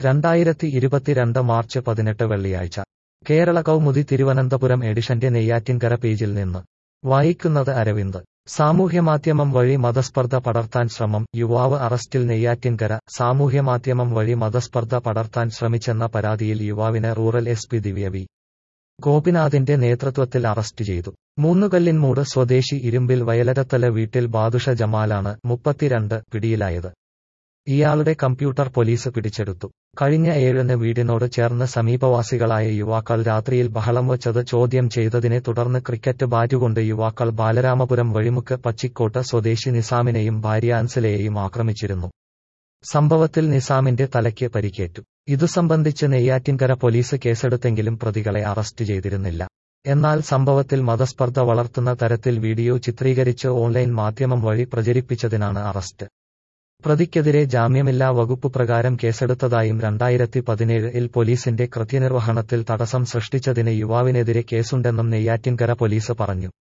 2022 March 18 വെള്ളിയാഴ്ച കേരള കൗമുദി തിരുവനന്തപുരം എഡിഷന്റെ നെയ്യാറ്റിൻകര പേജിൽ നിന്ന് വായിക്കുന്നത് അരവിന്ദ്. സാമൂഹ്യമാധ്യമം വഴി മതസ്പർദ്ധ പടർത്താൻ ശ്രമം, യുവാവ് അറസ്റ്റിൽ. നെയ്യാറ്റിൻകര സാമൂഹ്യമാധ്യമം വഴി മതസ്പർദ്ധ പടർത്താൻ ശ്രമിച്ചെന്ന പരാതിയിൽ യുവാവിനെ റൂറൽ എസ്.പി. ദിവ്യ വി. ഗോപിനാഥിന്റെ നേതൃത്വത്തിൽ അറസ്റ്റ് ചെയ്തു. മൂന്നുകല്ലിൻമൂട് സ്വദേശി ഇരുമ്പിൽ വയലരത്തല വീട്ടിൽ ബാദുഷ ജമാലാണ്, 32, പിടിയിലായത്. ഇയാളുടെ കമ്പ്യൂട്ടർ പോലീസ് പിടിച്ചെടുത്തു. കഴിഞ്ഞ 7-ന് വീടിനോട് ചേർന്ന് സമീപവാസികളായ യുവാക്കൾ രാത്രിയിൽ ബഹളം വച്ചത് ചോദ്യം ചെയ്തതിനെ തുടർന്ന് ക്രിക്കറ്റ് ബാറ്റുകൊണ്ട് യുവാക്കൾ ബാലരാമപുരം വഴിമുക്ക് പച്ചിക്കോട്ട് സ്വദേശി നിസാമിനെയും ഭാര്യ അൻസലയെയും ആക്രമിച്ചിരുന്നു. സംഭവത്തിൽ നിസാമിന്റെ തലയ്ക്ക് പരിക്കേറ്റു. ഇതു സംബന്ധിച്ച് നെയ്യാറ്റിൻകര പോലീസ് കേസെടുത്തെങ്കിലും പ്രതികളെ അറസ്റ്റ് ചെയ്തിരുന്നില്ല. എന്നാൽ സംഭവത്തിൽ മതസ്പർദ്ധ വളർത്തുന്ന തരത്തിൽ വീഡിയോ ചിത്രീകരിച്ച് ഓൺലൈൻ മാധ്യമം വഴി പ്രചരിപ്പിച്ചതിനാണ് അറസ്റ്റ്. പ്രതിക്കെതിരെ ജാമ്യമില്ലാ വകുപ്പ് പ്രകാരം കേസെടുത്തതായും 2017-ൽ പോലീസിന്റെ കൃത്യനിർവഹണത്തിൽ തടസ്സം സൃഷ്ടിച്ചതിന് യുവാവിനെതിരെ കേസുണ്ടെന്നും നെയ്യാറ്റിൻകര പോലീസ് പറഞ്ഞു.